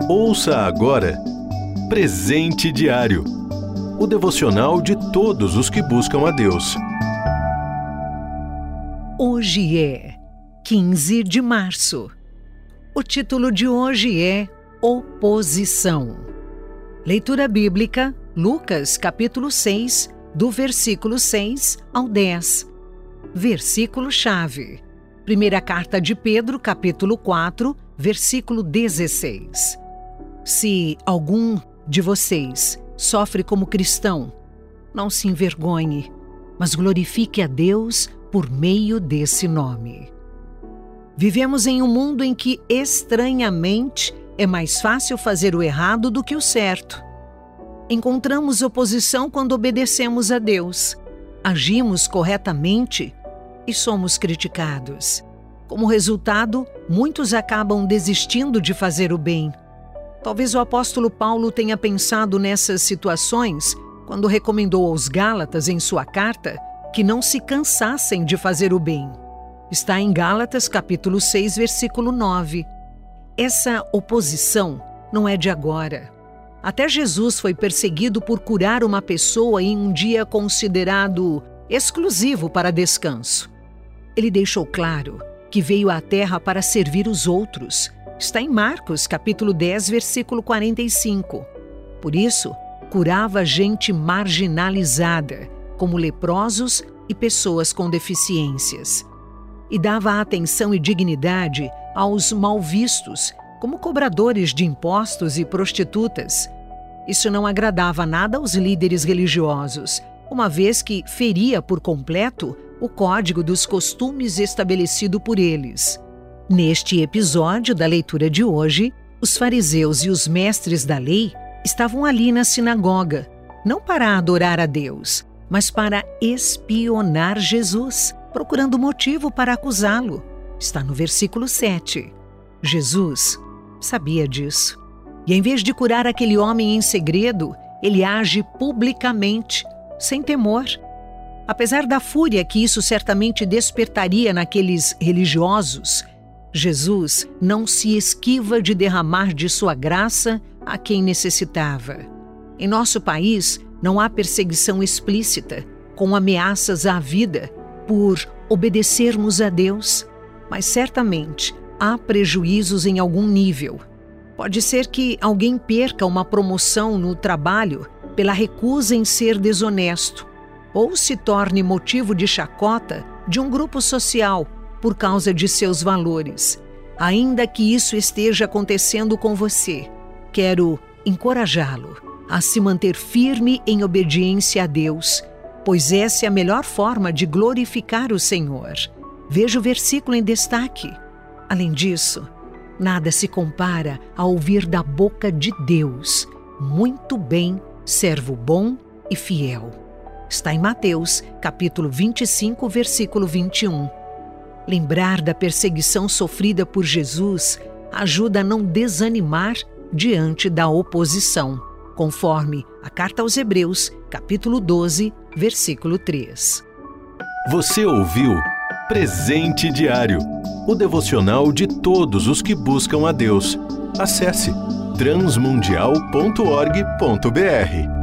Ouça agora Presente Diário, o devocional de todos os que buscam a Deus. Hoje é 15 de março. O título de hoje é Oposição. Leitura bíblica, Lucas capítulo 6, do versículo 6 ao 10. Versículo-chave. Primeira carta de Pedro, capítulo 4, versículo 16. Se algum de vocês sofre como cristão, não se envergonhe, mas glorifique a Deus por meio desse nome. Vivemos em um mundo em que, estranhamente, é mais fácil fazer o errado do que o certo. Encontramos oposição quando obedecemos a Deus, agimos corretamente e somos criticados. Como resultado, muitos acabam desistindo de fazer o bem. Talvez o apóstolo Paulo tenha pensado nessas situações quando recomendou aos Gálatas em sua carta que não se cansassem de fazer o bem. Está em Gálatas capítulo 6, versículo 9. Essa oposição não é de agora. Até Jesus foi perseguido por curar uma pessoa em um dia considerado exclusivo para descanso. Ele deixou claro que veio à terra para servir os outros. Está em Marcos, capítulo 10, versículo 45. Por isso, curava gente marginalizada, como leprosos e pessoas com deficiências. E dava atenção e dignidade aos mal vistos, como cobradores de impostos e prostitutas. Isso não agradava nada aos líderes religiosos, uma vez que feria por completo o código dos costumes estabelecido por eles. Neste episódio da leitura de hoje, os fariseus e os mestres da lei estavam ali na sinagoga, não para adorar a Deus, mas para espionar Jesus, procurando motivo para acusá-lo. Está no versículo 7. Jesus sabia disso. E em vez de curar aquele homem em segredo, ele age publicamente, sem temor. Apesar da fúria que isso certamente despertaria naqueles religiosos, Jesus não se esquiva de derramar de sua graça a quem necessitava. Em nosso país, não há perseguição explícita, com ameaças à vida, por obedecermos a Deus, mas certamente há prejuízos em algum nível. Pode ser que alguém perca uma promoção no trabalho pela recusa em ser desonesto, ou se torne motivo de chacota de um grupo social por causa de seus valores. Ainda que isso esteja acontecendo com você, quero encorajá-lo a se manter firme em obediência a Deus, pois essa é a melhor forma de glorificar o Senhor. Veja o versículo em destaque. Além disso, nada se compara a ouvir da boca de Deus: muito bem, servo bom e fiel. Está em Mateus, capítulo 25, versículo 21. Lembrar da perseguição sofrida por Jesus ajuda a não desanimar diante da oposição, conforme a carta aos Hebreus, capítulo 12, versículo 3. Você ouviu Presente Diário, o devocional de todos os que buscam a Deus. Acesse transmundial.org.br.